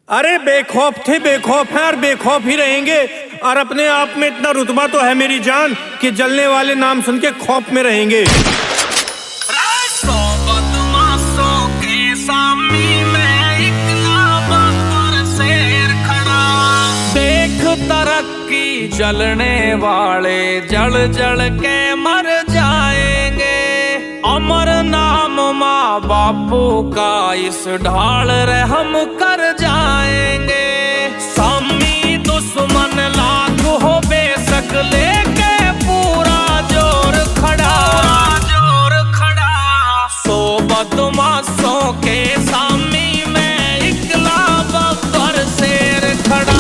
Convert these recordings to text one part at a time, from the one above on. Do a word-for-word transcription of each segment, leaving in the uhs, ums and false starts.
अरे बेखौफ थे, बेखौफ हैं और बेखौफ ही रहेंगे। और अपने आप में इतना रुतबा तो है मेरी जान कि जलने वाले नाम सुन के खौफ में रहेंगे। देख तरक्की जलने वाले जल जल के मर जाएंगे। अमर नाम माँ बापू का इस ढाल रहम कर जाएंगे। सामी दुश्मन लाख हो बेशक लेके पूरा जोर खड़ा जोर खड़ा। सो बदमाशों के सामी में इकला बब्बर शेर खड़ा।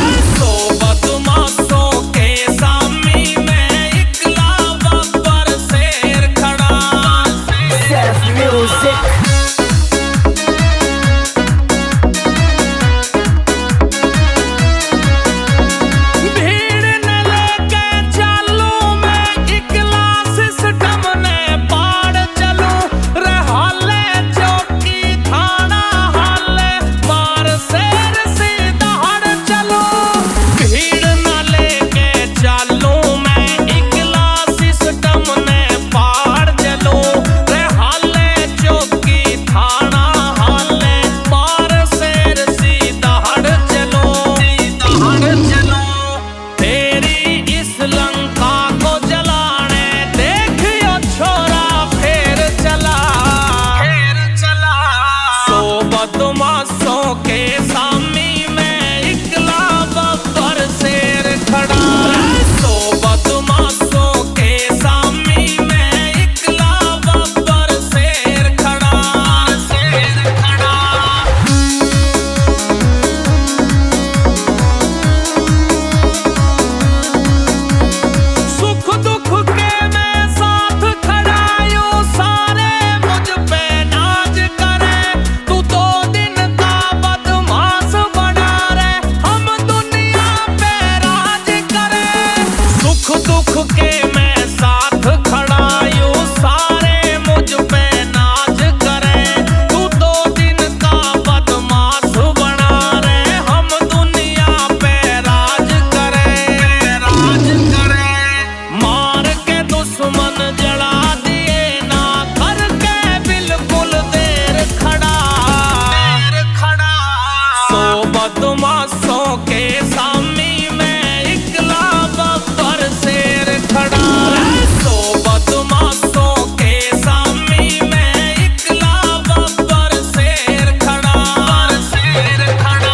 बदमाशों के सामी में इकला बब्बर शेर खड़ा। सो बदमाशों के सामी में इकला बब्बर शेर खड़ा शेर खड़ा। सुख दुख के मैं साथ खड़ा यूं सारे मुझ पे नाज करें। तू तो दुख के मैं साथ खड़ा यूं सारे मुझ पे नाज करें। तू दो दिन का बदमाश बना रहे हम दुनिया पे राज करें राज करें। मार के दुश्मन जला दिए ना करके बिल्कुल देर खड़ा देर खड़ा। सो बदमाशों के सामी में इकला बब्बर शेर खड़ा। सो बदमाशों के सामी में इकला बब्बर शेर खड़ा शेर खड़ा।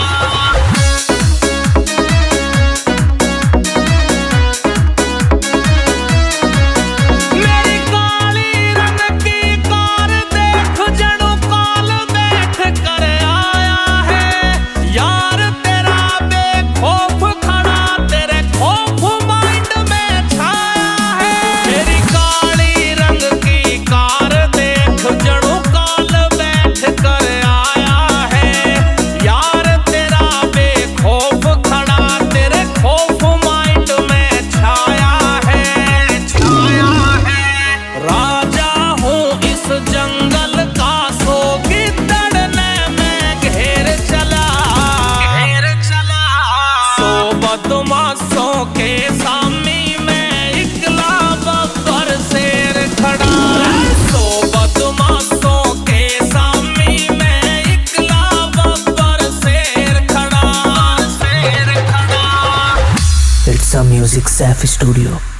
मेरी काली रंग की कार देख जणु काल बैठ कर आया है। यार तेरा बेखौफ खड़ा तेरे खौफ माइंड में छाया है। मेरी काली रंग की कार देख जणु काल बैठ कर आया है। यार तेरा बेखौफ खड़ा तेरे खौफ माइंड में छाया है छाया है। राजा हूँ इस जंगल का सो गिद्दड़ने में घेर चला घेर चला। सो बदमाशों के सामी में इकला बब्बर शेर खड़ा। सो बदमाशों के सामी में इकला बब्बर शेर खड़ा शेर खड़ा। It's a Music Safi Studio.